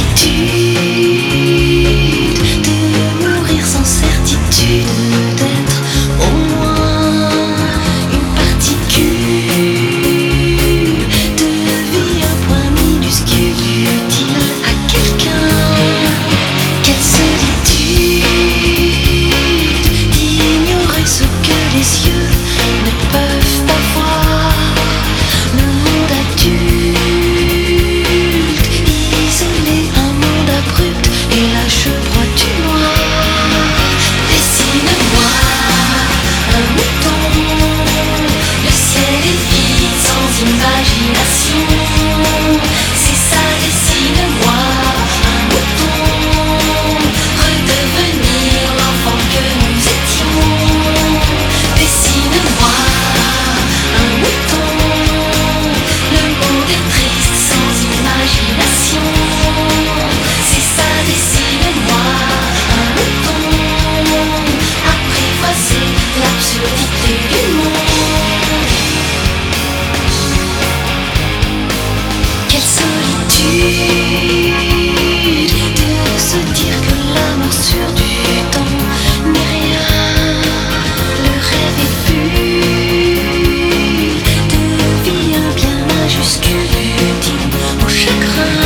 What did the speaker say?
de mourir sans certitude d'être au moins une particule de vie, un point minuscule utile à quelqu'un. Quelle solitude d'ignorer ce que les yeux ne peuvent pas voir. Le monde adulte, isolé, un monde abrupt et lâche droit du noir. Dessine-moi un mouton, le ciel est vide sans imagination. C'est ça, dessine-moi un mouton, redevenir l'enfant que nous étions. Dessine-moi un mouton, le monde est triste sans imagination. C'est ça, dessine-moi un mouton, apprivoiser l'absurdité du monde. Quelle solitude de se dire que la morsure du temps n'est rien. Le rêve est bulle de vie, un bien majuscule utile au chagrin.